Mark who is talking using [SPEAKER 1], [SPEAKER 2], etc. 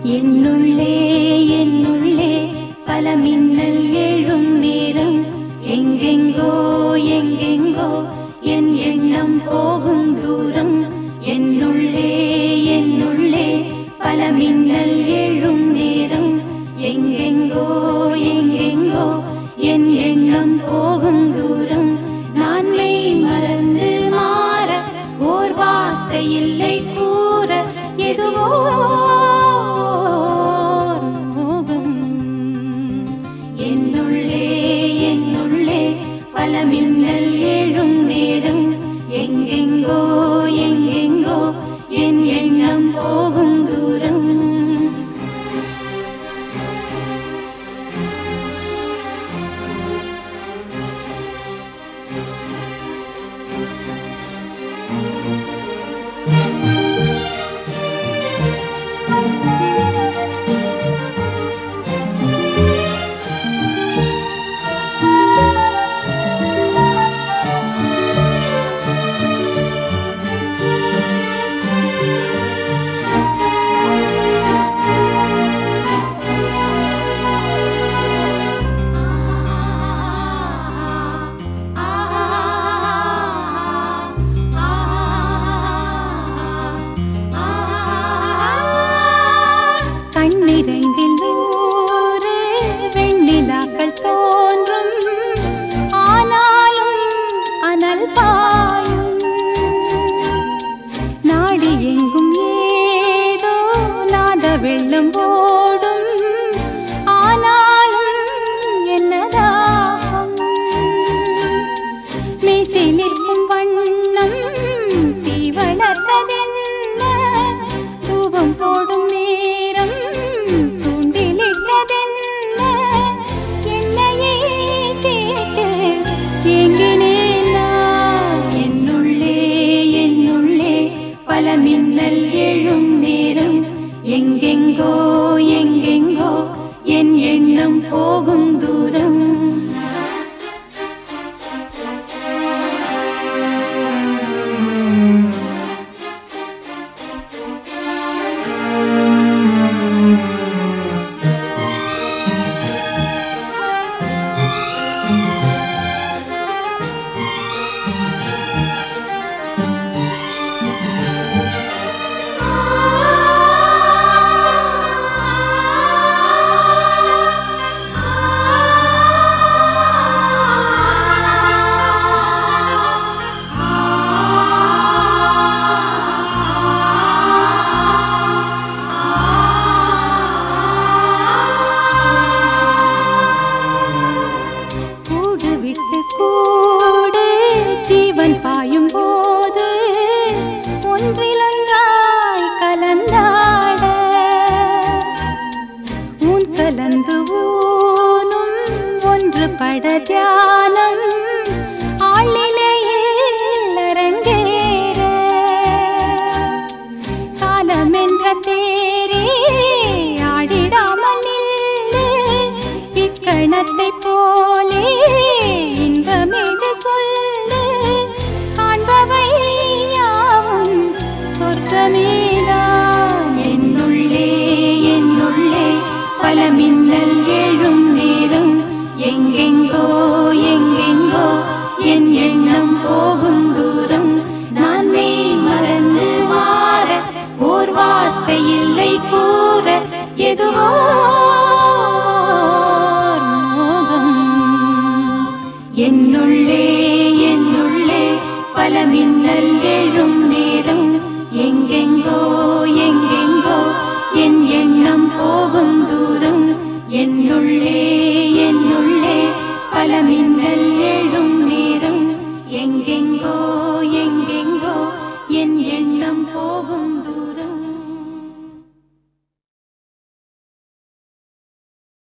[SPEAKER 1] என்னுள்ளே என்னுள்ளே பல மின்னல் எழும் நேரம், எங்கெங்கோ எங்கெங்கோ என் எண்ணம் போகும் தூரம். என்னுள்ளே என்னுள்ளே பல மின்னல் எழும் நேரம், எங்கெங்கோ எங்கெங்கோ என் எண்ணம் போகும் தூரம். நான் மெய் மறந்து மாற ஓர் வார்த்தை இல்லை கூற, எதுவோ என்னுள்ளே என்னுள்ளே பல மின்னல் எழும் நேரம், எங்கெங்கோ எங்கெங்கோ என் எண்ணம் போகும் தூரம். கண்ணிரண்டில் நூறு வெண்ணிலாக்கள் தோன்றும், ஆனாலும் அனல் பாயும். நாடி எங்கும் ஏதோ நாத வெள்ளம் ஓடும், ஆனாலும் என்னதாகும். மீசை நிற்கும் வண்ணம் தீ வளர்த்ததென்ன, தூபம் போடும் நேரம் தூண்டிலிட்டதென்ன. என்னையே கேட்டு ஏங்கினேன் நான். என்னுள்ளே என்னுள்ளே பல மின்னல் எழும் நேரம், எங்கெங்கோ எங்கெங்கோ என் எண்ணம் போகும் தூரம். விட்டு கூடு ஜீவன் பாயும் போது ஒன்றிலொன்றாய் கலந்தாட, ஊன் கலந்து ஊனும் ஒன்று பட தியானம் ஆளிலையில் அரங்கேற. காலம் என்ற தேரே ஆடிடாமல் நில்லு, இக்கணத்தை போலே இன்பமேது சொல்லு. காண்பவை யாவும் சொர்க்கமேதான். என்னுள்ளே என்னுள்ளே பல மின்னல் எழும் நேரம், எங்கெங்கோ எங்கெங்கோ என் எண்ணம் போகும் தூரம். நான் மெய் மறந்து மாற ஓர் வார்த்தை இல்லை கூற, எதுவோ என்னுள்ளே என்னுள்ளே பல மின்னல் எழும் நேரம், எங்கெங்கோ எங்கெங்கோ என் எண்ணம் போகும் தூரம். என்னுள்ளே